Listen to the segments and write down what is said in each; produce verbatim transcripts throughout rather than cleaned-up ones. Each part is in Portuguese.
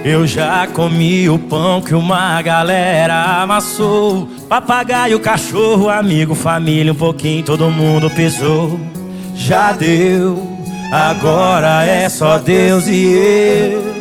Eu já comi o pão que uma galera amassou. Papagaio, cachorro, amigo, família, um pouquinho todo mundo pisou. Já deu, agora é só Deus e eu.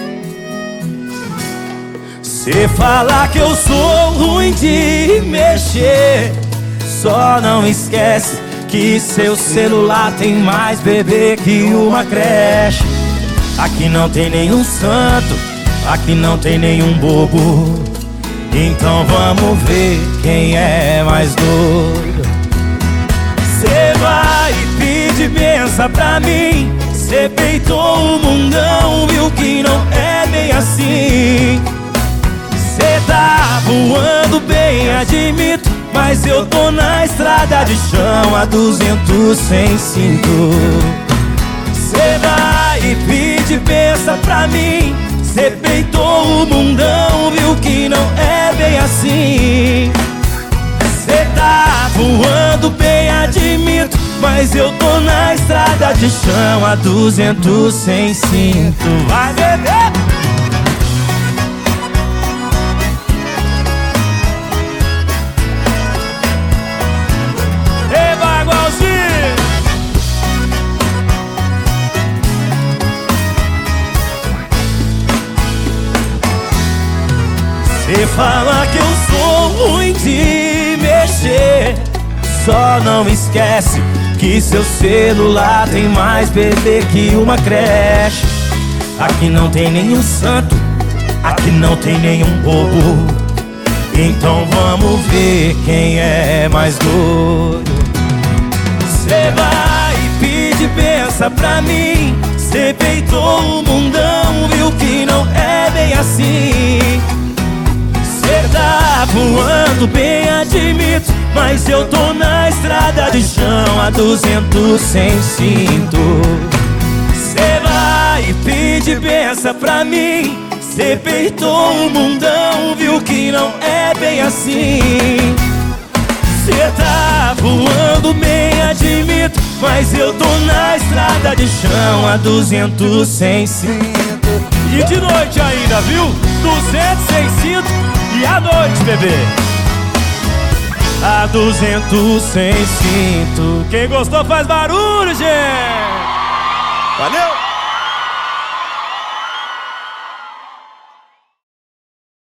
Cê fala que eu sou ruim de mexer, só não esquece que seu celular tem mais bebê que uma creche. Aqui não tem nenhum santo, aqui não tem nenhum bobo. Então vamos ver quem é mais doido. Cê vai pedir benção pra mim, cê peitou o mundão, viu que não é bem assim. Cê tá voando bem, admito, mas eu tô na estrada de chão a duzentos sem cinto. Cê vai pedir benção pra mim, cê peitou o mundão, viu que não é bem assim. Cê tá voando bem, admito, mas eu tô na estrada de chão a duzentos sem cinto. Vai, bebê! Cê fala que eu sou ruim de mexer, só não esquece que seu celular tem mais bebê que uma creche. Aqui não tem nenhum santo, aqui não tem nenhum bobo. Então vamos ver quem é mais doido. Cê vai pedir benção pra mim, cê peitou o mundão, viu que não é bem assim. Cê tá voando bem, admito, mas eu tô na estrada de chão a duzentos sem cinto. Cê vai pedir benção pra mim, cê peitou o mundão, viu que não é bem assim. Cê tá voando bem, admito, mas eu tô na estrada de chão a duzentos sem cinto. E de noite ainda, viu? duzentos sem cinto. E à noite, bebê, a duzentos sem cinto. Quem gostou faz barulho, gente! Valeu!